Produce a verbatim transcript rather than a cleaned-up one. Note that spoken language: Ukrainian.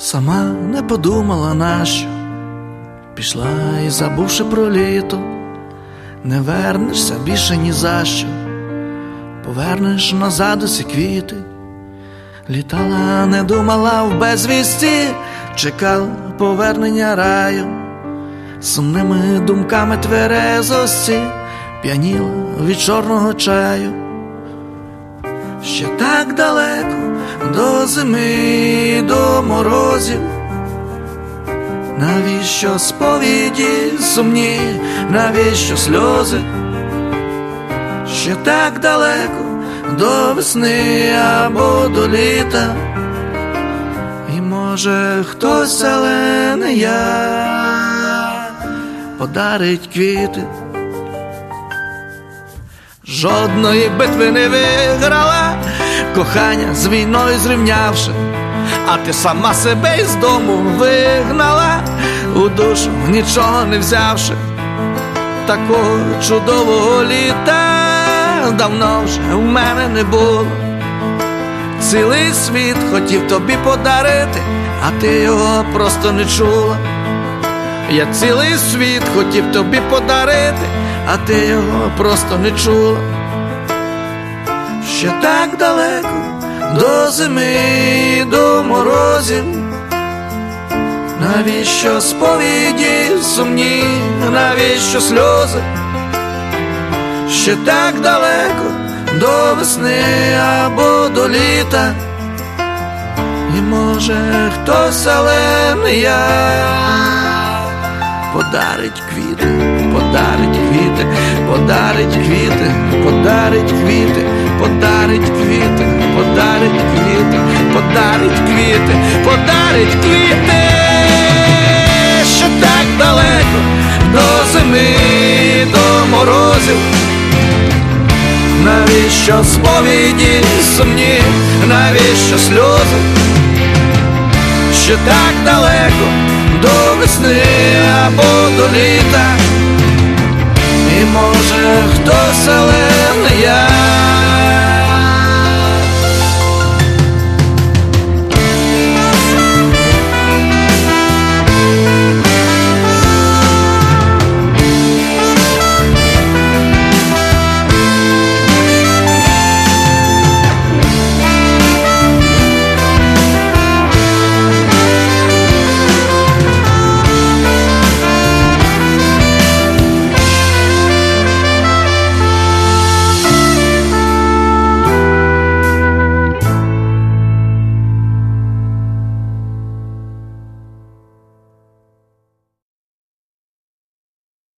Сама не подумала, нащо пішла і, забувши про літо, не вернешся більше ні за що. Повернеш назад усі квіти. Літала, не думала в безвісті, чекала повернення раю. Сумними думками тверезості п'яніла від чорного чаю. Ще так далеко до зими, до морозів. Навіщо сповіді сумні, навіщо сльози? Ще так далеко до весни або до літа. І може хтось, але не я, подарить квіти. Жодної битви не виграла, кохання з війною зрівнявши, а ти сама себе із дому вигнала, у душу нічого не взявши. Такого чудового літа давно вже в мене не було. Цілий світ хотів тобі подарити, а ти його просто не чула. Я цілий світ хотів тобі подарити, а ти його просто не чула. Ще так далеко до зими, до морозів. Навіщо сповіді сумні, навіщо сльози? Ще так далеко до весни або до літа. І може хтось, але не я, подарить квіти, подарить квіти, подарить квіти, подарить квіти, подарить квіти, подарить квіти, подарить квіти, подарить квіти. Ще так далеко до зими, до морозів. Навіщо сповіді сумні, навіщо сльози? Ще так далеко до весни або